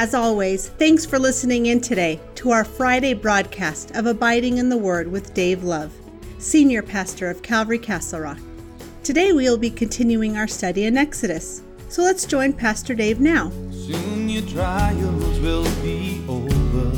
As always, thanks for listening in today to our Friday broadcast of Abiding in the Word with Dave Love, Senior Pastor of Calvary Castle Rock. Today we will be continuing our study in Exodus. So let's join Pastor Dave now. Soon your trials will be over.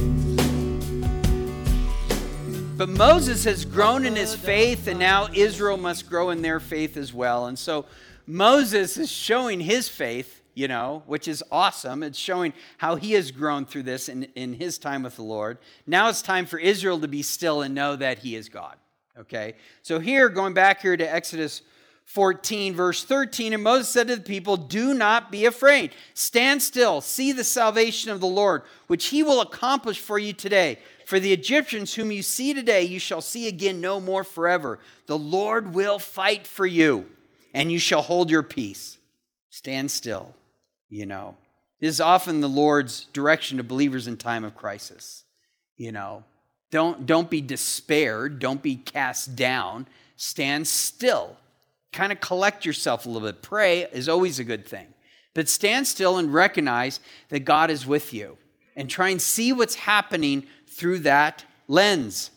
But Moses has grown in his faith, and now Israel must grow in their faith as well. And so Moses is showing his faith, which is awesome. It's showing how he has grown through this in his time with the Lord. Now it's time for Israel to be still and know that he is God. Okay? So here, going back here to Exodus 14, verse 13, and Moses said to the people, "Do not be afraid. Stand still, see the salvation of the Lord, which he will accomplish for you today. For the Egyptians whom you see today, you shall see again no more forever. The Lord will fight for you, and you shall hold your peace." Stand still, This is often the Lord's direction to believers in time of crisis. Don't be despaired. Don't be cast down. Stand still. Kind of collect yourself a little bit. Pray is always a good thing. But stand still and recognize that God is with you. And try and see what's happening through that lens.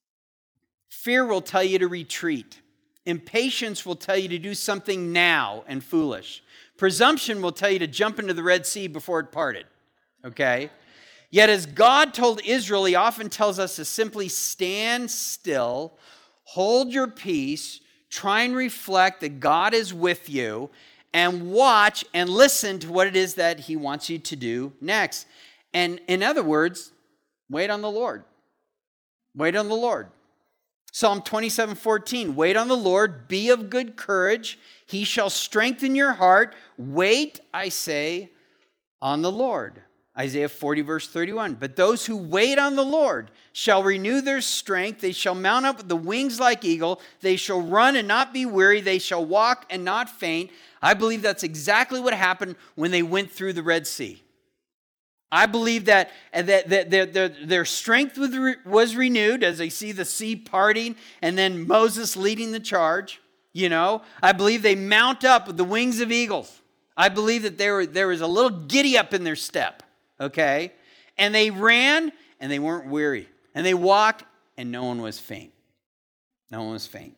Fear will tell you to retreat. Impatience will tell you to do something now and foolish. Presumption will tell you to jump into the Red Sea before it parted. Okay? Yet as God told Israel, he often tells us to simply stand still, hold your peace, try and reflect that God is with you, and watch and listen to what it is that he wants you to do next. And in other words, wait on the Lord. Wait on the Lord. Psalm 27:14, wait on the Lord, be of good courage. He shall strengthen your heart. Wait, I say, on the Lord. Isaiah 40, verse 31. But those who wait on the Lord shall renew their strength. They shall mount up with the wings like eagle. They shall run and not be weary. They shall walk and not faint. I believe that's exactly what happened when they went through the Red Sea. I believe that their strength was renewed as they see the sea parting and then Moses leading the charge. I believe they mount up with the wings of eagles. I believe that there was a little giddy up in their step. Okay? And they ran, and they weren't weary. And they walked, and no one was faint. No one was faint.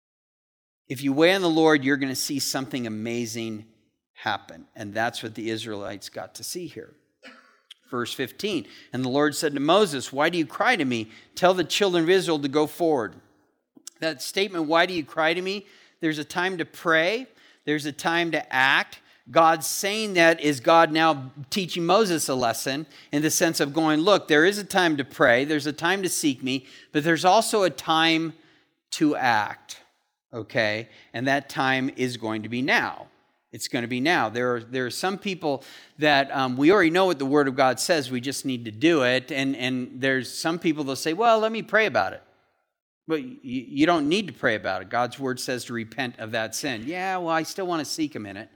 If you wait on the Lord, you're going to see something amazing happen. And that's what the Israelites got to see here. Verse 15, and the Lord said to Moses, "Why do you cry to me? Tell the children of Israel to go forward." That statement, "Why do you cry to me?" There's a time to pray. There's a time to act. God's saying that is God now teaching Moses a lesson in the sense of going, look, there is a time to pray, there's a time to seek me, but there's also a time to act, okay? And that time is going to be now. It's going to be now. There are some people that we already know what the Word of God says, we just need to do it, and there's some people that say, well, let me pray about it. But you don't need to pray about it. God's Word says to repent of that sin. Yeah, well, I still want to seek Him in it.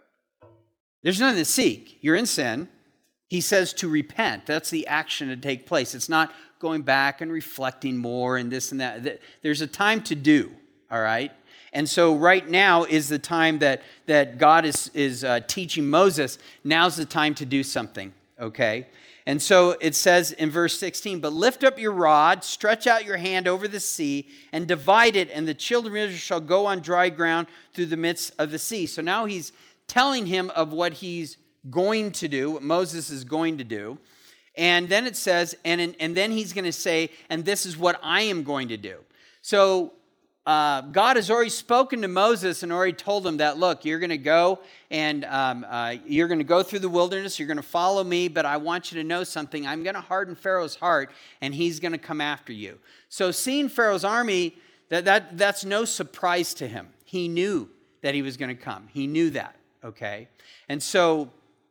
There's nothing to seek. You're in sin. He says to repent. That's the action to take place. It's not going back and reflecting more and this and that. There's a time to do, all right? And so right now is the time that God is teaching Moses. Now's the time to do something, okay? And so it says in verse 16, "But lift up your rod, stretch out your hand over the sea, and divide it, and the children of Israel shall go on dry ground through the midst of the sea." So now he's telling him of what he's going to do, what Moses is going to do. And then it says, and then he's going to say, and this is what I am going to do. So God has already spoken to Moses and already told him that, look, you're going to go and you're going to go through the wilderness, you're going to follow me, but I want you to know something. I'm going to harden Pharaoh's heart, and he's going to come after you. So seeing Pharaoh's army, that's no surprise to him. He knew that he was going to come. He knew that. Okay, and so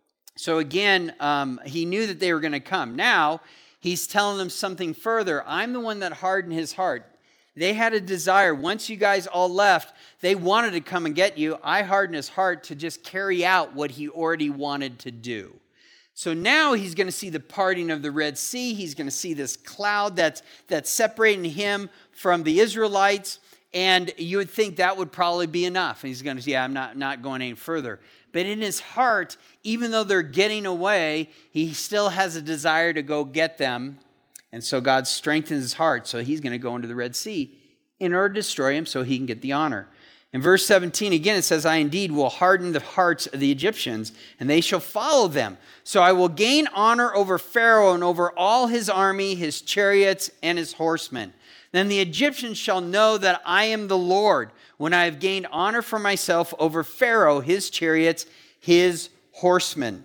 again, he knew that they were going to come. Now, he's telling them something further. I'm the one that hardened his heart. They had a desire. Once you guys all left, they wanted to come and get you. I hardened his heart to just carry out what he already wanted to do. So now he's going to see the parting of the Red Sea. He's going to see this cloud that's separating him from the Israelites. And you would think that would probably be enough. And he's going to say, yeah, I'm not going any further. but in his heart, even though they're getting away, he still has a desire to go get them. And so God strengthens his heart, so he's going to go into the Red Sea in order to destroy him so he can get the honor. In verse 17, again, it says, I indeed will harden the hearts of the Egyptians, and they shall follow them. So I will gain honor over Pharaoh and over all his army, his chariots, and his horsemen. Then the Egyptians shall know that I am the Lord, when I have gained honor for myself over Pharaoh, his chariots, his horsemen.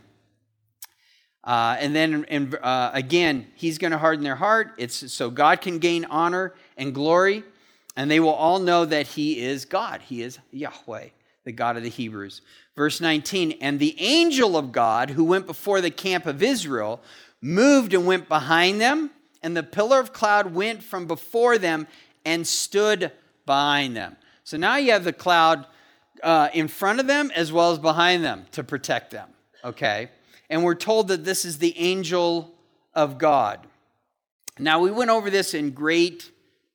And then again, he's going to harden their heart. It's so God can gain honor and glory, and they will all know that he is God. He is Yahweh, the God of the Hebrews. Verse 19, and the angel of God who went before the camp of Israel moved and went behind them, and the pillar of cloud went from before them and stood behind them. So now you have the cloud in front of them as well as behind them to protect them, okay? And we're told that this is the angel of God. Now, we went over this in great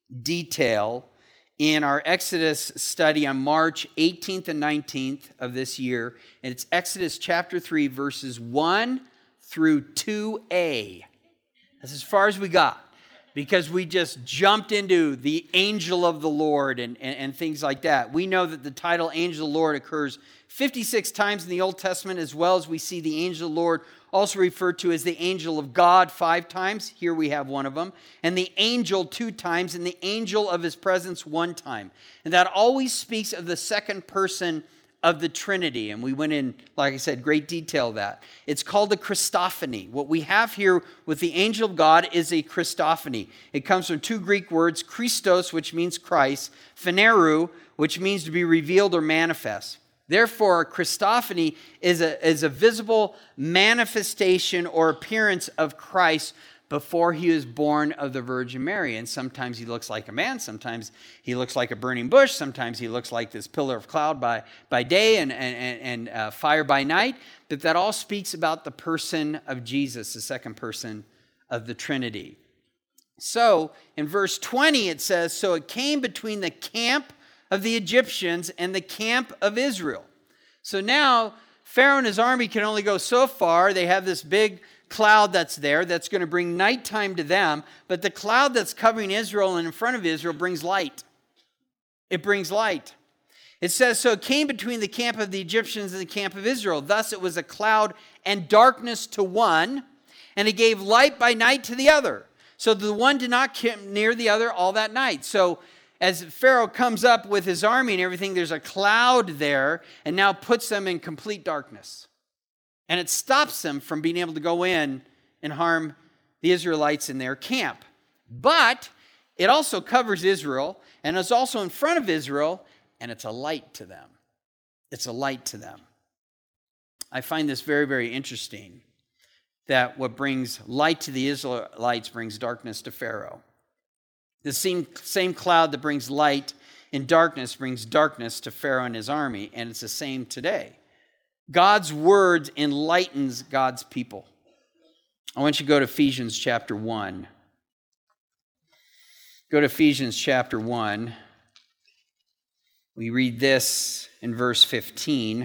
detail in our Exodus study on March 18th and 19th of this year. And it's Exodus chapter 3, verses 1 through 2a. That's as far as we got, because we just jumped into the angel of the Lord and things like that. We know that the title angel of the Lord occurs 56 times in the Old Testament, as well as we see the angel of the Lord also referred to as the angel of God 5 times. Here we have one of them. And the angel 2 times, and the angel of his presence 1 time. And that always speaks of the second person of the Trinity. And we went in, like I said, great detail of that. It's called a Christophany. What we have here with the angel of God is a Christophany. It comes from 2 Greek words, Christos, which means Christ, phaneru, which means to be revealed or manifest. Therefore, a Christophany is a visible manifestation or appearance of Christ before he was born of the Virgin Mary. And sometimes he looks like a man, sometimes he looks like a burning bush, sometimes he looks like this pillar of cloud by day and fire by night. But that all speaks about the person of Jesus, the second person of the Trinity. So in verse 20 it says, so it came between the camp of the Egyptians and the camp of Israel. So now Pharaoh and his army can only go so far. They have this big cloud that's there that's going to bring nighttime to them, but the cloud that's covering Israel and in front of Israel brings light. It brings light. It says, so it came between the camp of the Egyptians and the camp of Israel. Thus it was a cloud and darkness to one, and it gave light by night to the other. So the one did not come near the other all that night. So as Pharaoh comes up with his army and everything, there's a cloud there and now puts them in complete darkness. And it stops them from being able to go in and harm the Israelites in their camp. But it also covers Israel, and it's also in front of Israel, and it's a light to them. It's a light to them. I find this very, very interesting, that what brings light to the Israelites brings darkness to Pharaoh. The same cloud that brings light in darkness brings darkness to Pharaoh and his army, and it's the same today. God's word enlightens God's people. I want you to go to Ephesians chapter 1. Go to Ephesians chapter 1. We read this in verse 15.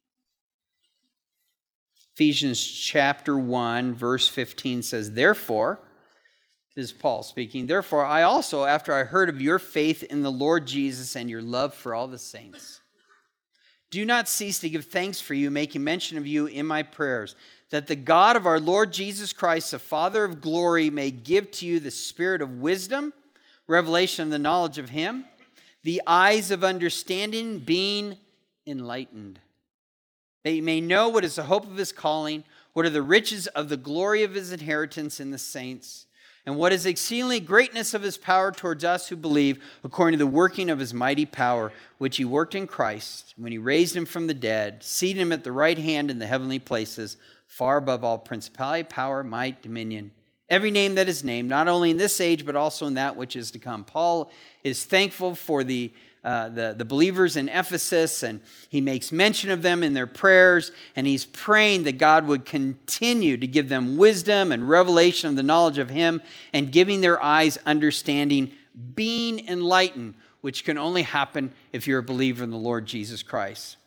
Ephesians chapter 1, verse 15 says, therefore, this is Paul speaking, therefore I also, after I heard of your faith in the Lord Jesus and your love for all the saints, do not cease to give thanks for you, making mention of you in my prayers, that the God of our Lord Jesus Christ, the Father of glory, may give to you the spirit of wisdom, revelation of the knowledge of him, the eyes of understanding being enlightened, that you may know what is the hope of his calling, what are the riches of the glory of his inheritance in the saints, and what is exceedingly greatness of his power towards us who believe, according to the working of his mighty power, which he worked in Christ, when he raised him from the dead, seated him at the right hand in the heavenly places, far above all principality, power, might, dominion, every name that is named, not only in this age, but also in that which is to come. Paul is thankful for the believers in Ephesus, and he makes mention of them in their prayers, and he's praying that God would continue to give them wisdom and revelation of the knowledge of him, and giving their eyes understanding, being enlightened, which can only happen if you're a believer in the Lord Jesus Christ.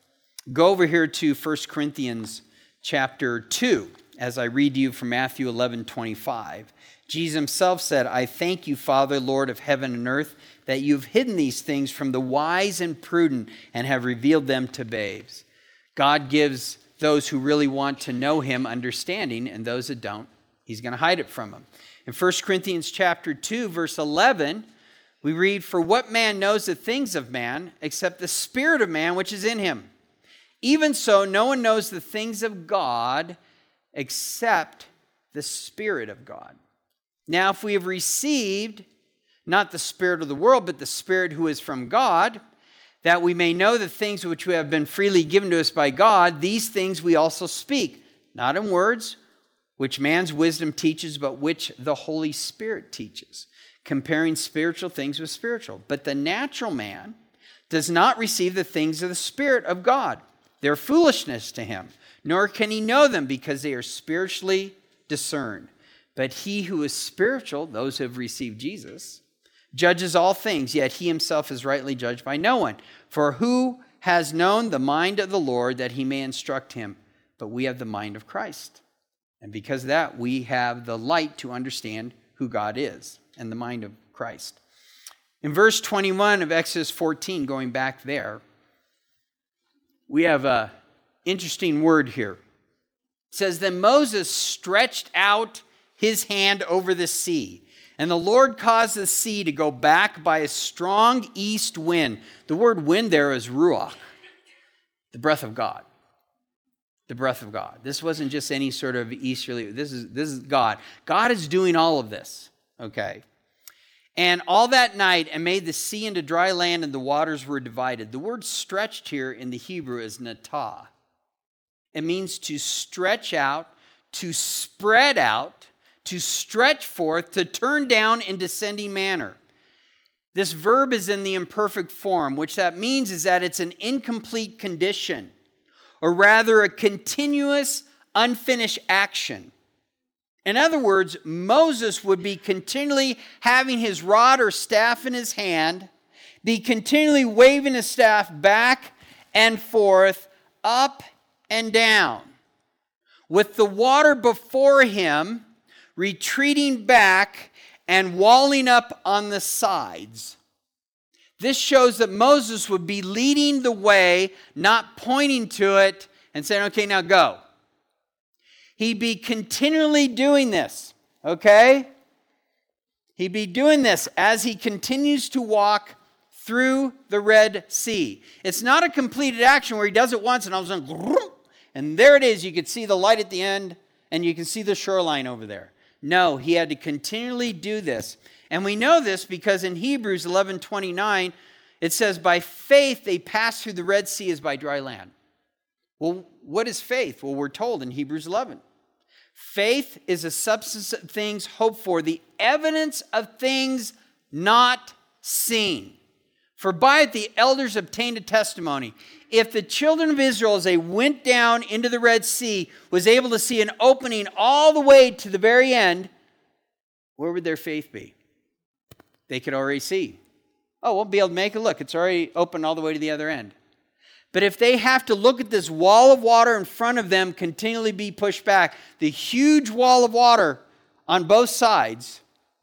Go over here to 1 Corinthians chapter 2, as I read to you from Matthew 11:25. Jesus himself said, I thank you, Father, Lord of heaven and earth, that you've hidden these things from the wise and prudent and have revealed them to babes. God gives those who really want to know him understanding, and those that don't, he's going to hide it from them. In 1 Corinthians chapter 2, verse 11, we read, for what man knows the things of man except the spirit of man which is in him? Even so, no one knows the things of God except the Spirit of God. Now, if we have received not the spirit of the world, but the Spirit who is from God, that we may know the things which have been freely given to us by God, these things we also speak, not in words which man's wisdom teaches, but which the Holy Spirit teaches, comparing spiritual things with spiritual. But the natural man does not receive the things of the Spirit of God. They're foolishness to him, nor can he know them because they are spiritually discerned. But he who is spiritual, those who have received Jesus, judges all things, yet he himself is rightly judged by no one. For who has known the mind of the Lord that he may instruct him? But we have the mind of Christ. And because of that, we have the light to understand who God is and the mind of Christ. In verse 21 of Exodus 14, going back there, we have an interesting word here. It says, then Moses stretched out his hand over the sea, and the Lord caused the sea to go back by a strong east wind. The word wind there is ruach, the breath of God. The breath of God. This wasn't just any sort of easterly, this is God. God is doing all of this, okay? And all that night, and made the sea into dry land, and the waters were divided. The word stretched here in the Hebrew is natah. It means to stretch out, to spread out, to stretch forth, to turn down in descending manner. This verb is in the imperfect form, which that means is that it's an incomplete condition, or rather a continuous, unfinished action. In other words, Moses would be continually having his rod or staff in his hand, be continually waving his staff back and forth, up and down, with the water before him retreating back and walling up on the sides. This shows that Moses would be leading the way, not pointing to it and saying, okay, now go. He'd be continually doing this, okay? He'd be doing this as he continues to walk through the Red Sea. It's not a completed action where he does it once and all of a sudden, and there it is. You can see the light at the end, and you can see the shoreline over there. No, he had to continually do this. And we know this because in Hebrews 11:29, it says, by faith they passed through the Red Sea as by dry land. Well, what is faith? Well, we're told in Hebrews 11. Faith is a substance of things hoped for, the evidence of things not seen. For by it the elders obtained a testimony. If the children of Israel, as they went down into the Red Sea, was able to see an opening all the way to the very end, where would their faith be? They could already see. Oh, we'll be able to make it. Look, it's already open all the way to the other end. But if they have to look at this wall of water in front of them continually be pushed back, the huge wall of water on both sides,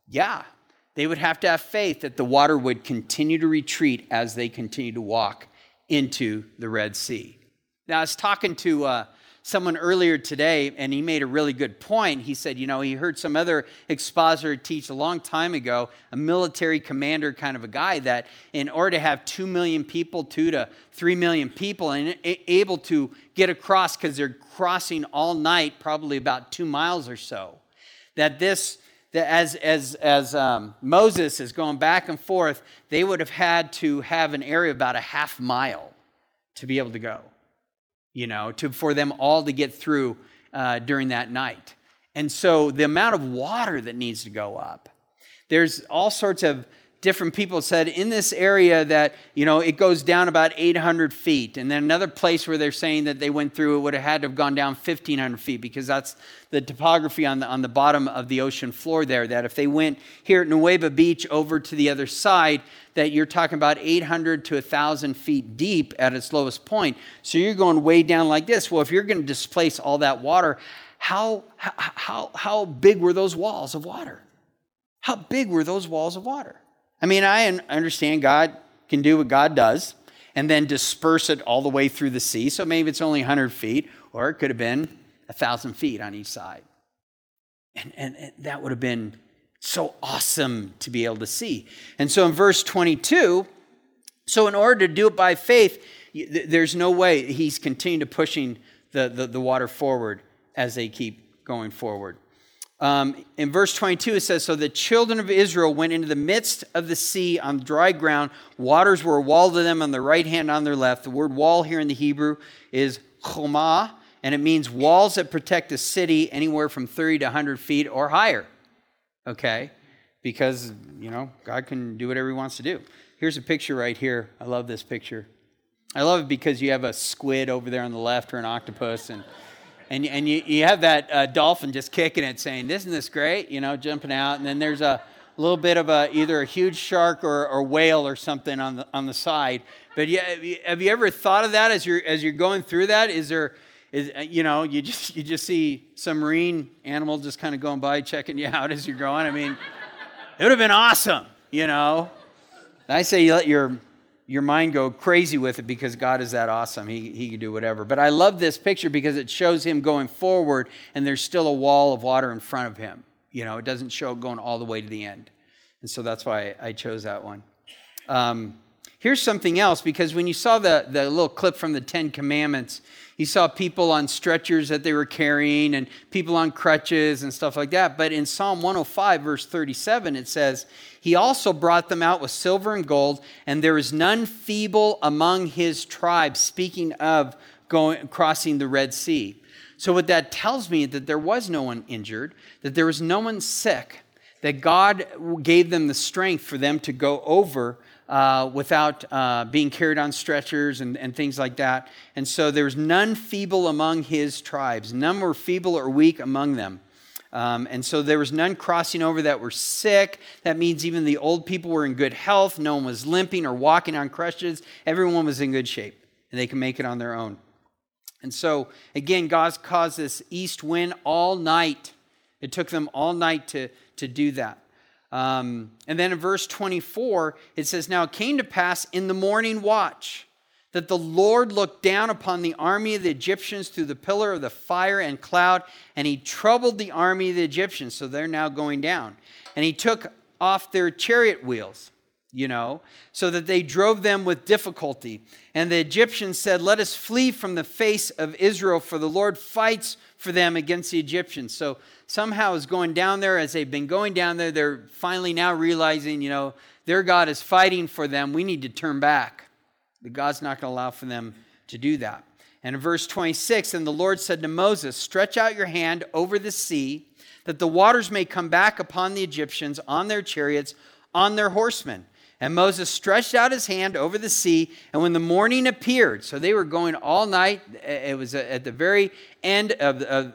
they would have to have faith that the water would continue to retreat as they continue to walk into the Red Sea. Now, I was talking to someone earlier today, and he made a really good point. He said, he heard some other expositor teach a long time ago, a military commander kind of a guy, that in order to have 2 million people, 2 to 3 million people, and able to get across, because they're crossing all night, probably about 2 miles or so, that as Moses is going back and forth, they would have had to have an area about a half mile to be able to go. For them all to get through during that night. And so the amount of water that needs to go up, there's all sorts of different people said in this area that, it goes down about 800 feet. And then another place where they're saying that they went through, it would have had to have gone down 1,500 feet, because that's the topography on the bottom of the ocean floor there, that if they went here at Nueva Beach over to the other side, that you're talking about 800 to 1,000 feet deep at its lowest point. So you're going way down like this. Well, if you're going to displace all that water, how big were those walls of water? How big were those walls of water? I mean, I understand God can do what God does and then disperse it all the way through the sea. So maybe it's only 100 feet, or it could have been 1,000 feet on each side. And that would have been so awesome to be able to see. And so in verse 22, so in order to do it by faith, there's no way. He's continuing to pushing the water forward as they keep going forward. In verse 22, it says, so the children of Israel went into the midst of the sea on dry ground. Waters were a wall to them on their right hand, on their left. The word wall here in the Hebrew is chomah, and it means walls that protect a city anywhere from 30 to 100 feet or higher. Okay? Because, God can do whatever he wants to do. Here's a picture right here. I love this picture. I love it because you have a squid over there on the left, or an octopus, and you have that dolphin just kicking it, saying, isn't this great? Jumping out. And then there's a little bit of either a huge shark or whale or something on the side. But have you ever thought of that as you're going through that? You just see some marine animal just kind of going by, checking you out as you're going. I mean, it would have been awesome, I say you let your mind go crazy with it, because God is that awesome. He can do whatever. But I love this picture because it shows him going forward, and there's still a wall of water in front of him. It doesn't show going all the way to the end. And so that's why I chose that one. Here's something else, because when you saw the little clip from the Ten Commandments, you saw people on stretchers that they were carrying and people on crutches and stuff like that. But in Psalm 105, verse 37, it says, he also brought them out with silver and gold, and there is none feeble among his tribes, speaking of crossing the Red Sea. So what that tells me is that there was no one injured, that there was no one sick, that God gave them the strength for them to go over without being carried on stretchers and things like that. And so there was none feeble among his tribes. None were feeble or weak among them. And so there was none crossing over that were sick. That means even the old people were in good health. No one was limping or walking on crutches. Everyone was in good shape, and they can make it on their own. And so, again, God caused this east wind all night. It took them all night to do that. And then in verse 24, it says, now it came to pass in the morning watch that the Lord looked down upon the army of the Egyptians through the pillar of the fire and cloud, and he troubled the army of the Egyptians. So they're now going down. And he took off their chariot wheels, so that they drove them with difficulty. And the Egyptians said, let us flee from the face of Israel, for the Lord fights for them against the Egyptians. So somehow is going down there, as they've been going down there, they're finally now realizing, their God is fighting for them. We need to turn back. But God's not going to allow for them to do that. And in verse 26, and the Lord said to Moses, stretch out your hand over the sea, that the waters may come back upon the Egyptians, on their chariots, on their horsemen. And Moses stretched out his hand over the sea, and when the morning appeared, so they were going all night, it was at the very end of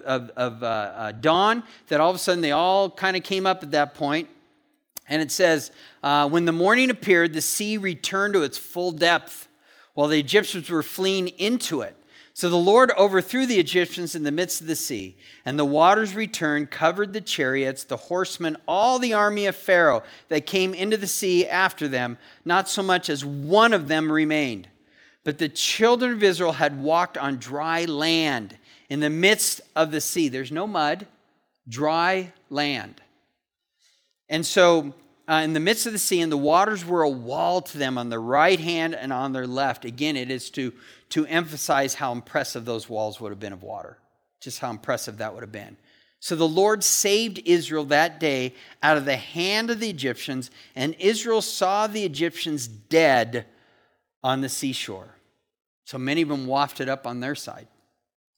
dawn, that all of a sudden they all kind of came up at that point. And it says, when the morning appeared, the sea returned to its full depth, while the Egyptians were fleeing into it. So the Lord overthrew the Egyptians in the midst of the sea, and the waters returned, covered the chariots, the horsemen, all the army of Pharaoh that came into the sea after them. Not so much as one of them remained. But the children of Israel had walked on dry land in the midst of the sea. There's no mud, dry land. And so in the midst of the sea, and the waters were a wall to them on their right hand and on their left. Again, it is to emphasize how impressive those walls would have been of water. Just how impressive that would have been. So the Lord saved Israel that day out of the hand of the Egyptians, and Israel saw the Egyptians dead on the seashore. So many of them wafted up on their side.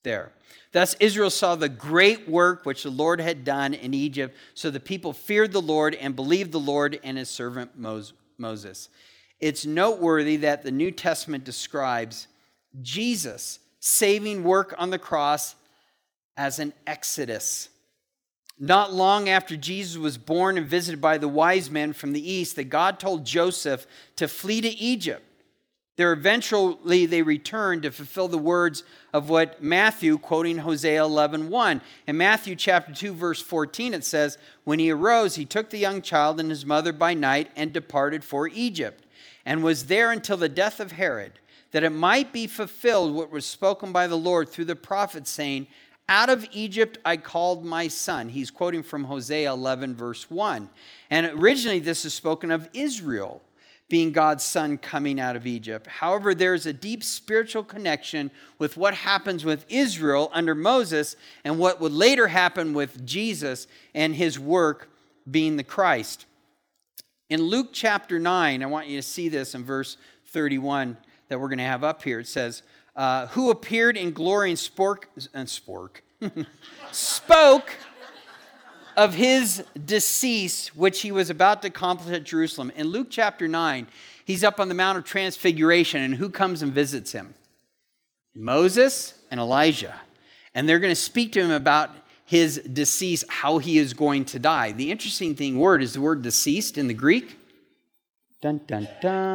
there. Thus Israel saw the great work which the Lord had done in Egypt, so the people feared the Lord and believed the Lord and his servant Moses. It's noteworthy that the New Testament describes Jesus' saving work on the cross as an exodus. Not long after Jesus was born and visited by the wise men from the east, that God told Joseph to flee to Egypt. There eventually they returned to fulfill the words of what Matthew, quoting Hosea 11:1. In Matthew chapter 2, verse 14, it says, "When he arose, he took the young child and his mother by night and departed for Egypt, and was there until the death of Herod, that it might be fulfilled what was spoken by the Lord through the prophet, saying, out of Egypt I called my son." He's quoting from Hosea 11, verse 1. And originally this is spoken of Israel being God's son coming out of Egypt. However, there's a deep spiritual connection with what happens with Israel under Moses and what would later happen with Jesus and his work being the Christ. In Luke chapter 9, I want you to see this in verse 31 that we're going to have up here. It says, who appeared in glory and spoke of his decease, which he was about to accomplish at Jerusalem. In Luke chapter 9, he's up on the Mount of Transfiguration, and who comes and visits him? Moses and Elijah. And they're going to speak to him about his decease, how he is going to die. The interesting word is the word deceased in the Greek. Dun, dun,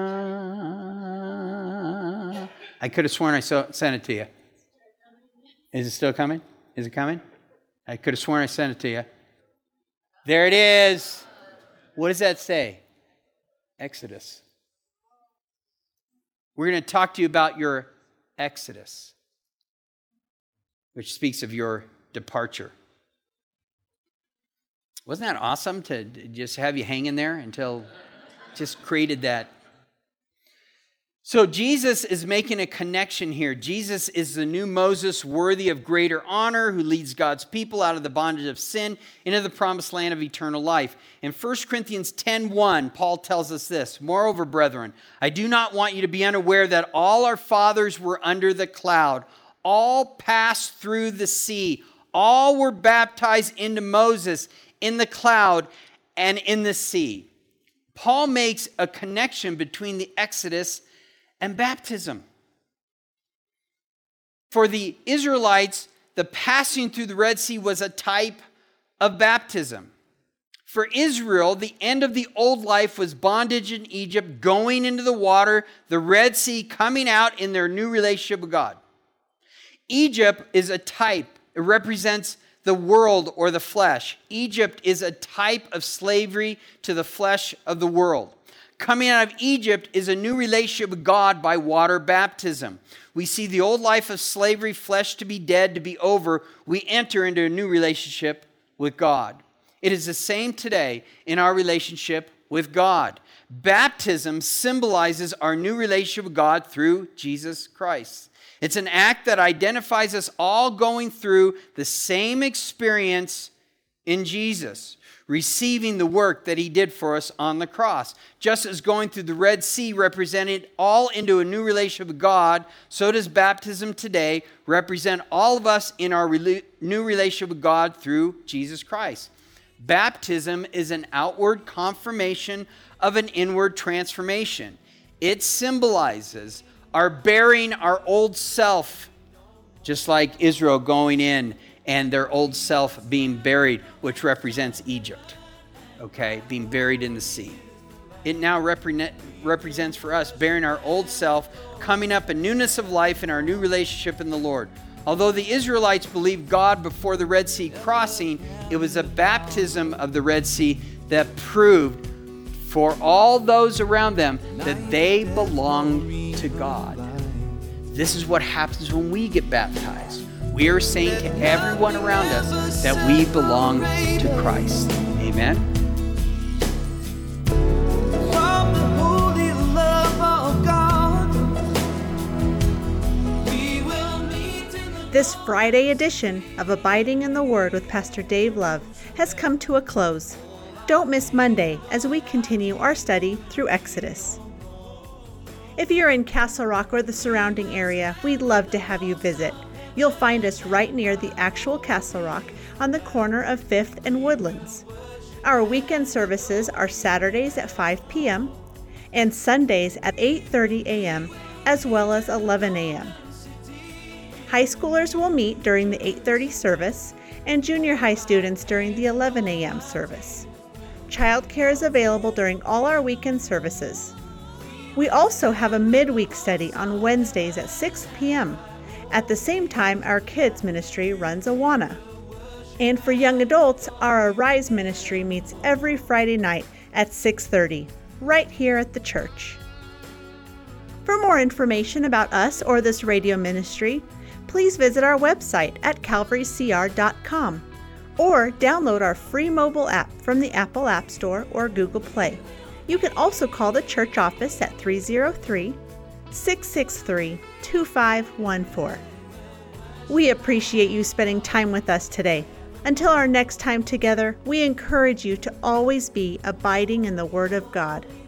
dun. I could have sworn I sent it to you. Is it still coming? Is it coming? I could have sworn I sent it to you. There it is. What does that say? Exodus. We're going to talk to you about your exodus, which speaks of your departure. Wasn't that awesome to just have you hanging there until just created that? So Jesus is making a connection here. Jesus is the new Moses, worthy of greater honor, who leads God's people out of the bondage of sin into the promised land of eternal life. In 1 Corinthians 10:1, Paul tells us this, "Moreover, brethren, I do not want you to be unaware that all our fathers were under the cloud. All passed through the sea. All were baptized into Moses in the cloud and in the sea." Paul makes a connection between the Exodus and baptism. For the Israelites, the passing through the Red Sea was a type of baptism. For Israel, the end of the old life was bondage in Egypt, going into the water, the Red Sea, coming out in their new relationship with God. Egypt is a type. It represents the world or the flesh. Egypt is a type of slavery to the flesh of the world. Coming out of Egypt is a new relationship with God by water baptism. We see the old life of slavery, flesh to be dead, to be over. We enter into a new relationship with God. It is the same today in our relationship with God. Baptism symbolizes our new relationship with God through Jesus Christ. It's an act that identifies us all going through the same experience in Jesus, receiving the work that he did for us on the cross. Just as going through the Red Sea represented all into a new relationship with God, so does baptism today represent all of us in our new relationship with God through Jesus Christ. Baptism is an outward confirmation of an inward transformation. It symbolizes our bearing our old self, just like Israel going in and their old self being buried, which represents Egypt, okay, being buried in the sea. It now represents for us bearing our old self, coming up in newness of life in our new relationship in the Lord. Although the Israelites believed God before the Red Sea crossing, it was a baptism of the Red Sea that proved for all those around them that they belonged to God. This is what happens when we get baptized. We are saying to everyone around us that we belong to Christ. Amen. From the holy love of God, we will meet in the This Friday edition of Abiding in the Word with Pastor Dave Love has come to a close. Don't miss Monday as we continue our study through Exodus. If you're in Castle Rock or the surrounding area, we'd love to have you visit. You'll find us right near the actual Castle Rock on the corner of 5th and Woodlands. Our weekend services are Saturdays at 5 p.m. and Sundays at 8:30 a.m. as well as 11 a.m. High schoolers will meet during the 8:30 service and junior high students during the 11 a.m. service. Childcare is available during all our weekend services. We also have a midweek study on Wednesdays at 6 p.m. At the same time, our kids ministry runs Awana. And for young adults, our Arise ministry meets every Friday night at 6:30, right here at the church. For more information about us or this radio ministry, please visit our website at calvarycr.com or download our free mobile app from the Apple App Store or Google Play. You can also call the church office at 303-663-2514. We appreciate you spending time with us today. Until our next time together, we encourage you to always be abiding in the Word of God.